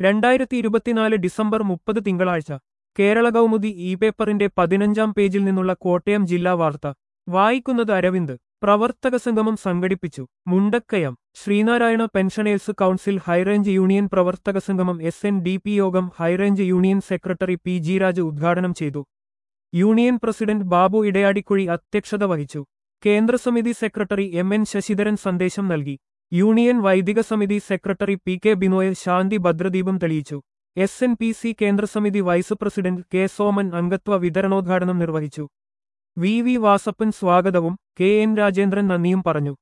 2024 December 30 തിങ്കളാഴ്ച കേരള കൗമുദി പേപ്പറിന്റെ 15-ാം പേജിൽ നിന്നുള്ള കോട്ടയം ജില്ലാ വാർത്ത വായിക്കുന്നത് അരവിന്ദ്. പ്രവർത്തക സംഗമം സംഘടിപ്പിച്ചു. Mundakkayam Sreenarayana pensioners council high range union പ്രവർത്തക സംഗമം SNDP യോഗം high range union secretary PG Raj ഉദ്ഘാടനം ചെയ്തു. യൂണിയൻ പ്രസിഡന്റ് ബാബു ഇടയാടിക്കുഴി അധ്യക്ഷത വഹിച്ചു. കേന്ദ്രസമിതി സെക്രട്ടറി MN ശശിധരൻ സന്ദേശം നൽകി. യൂണിയൻ വൈദിക സമിതി സെക്രട്ടറി PK ബിനോയ് ശാന്തി ഭദ്രദീപം തെളിയിച്ചു. SNPC കേന്ദ്രസമിതി വൈസ് പ്രസിഡന്റ് K സോമൻ അംഗത്വ വിതരണോദ്ഘാടനം നിർവഹിച്ചു. VV വാസപ്പൻ സ്വാഗതവും KN രാജേന്ദ്രൻ നന്ദിയും പറഞ്ഞു.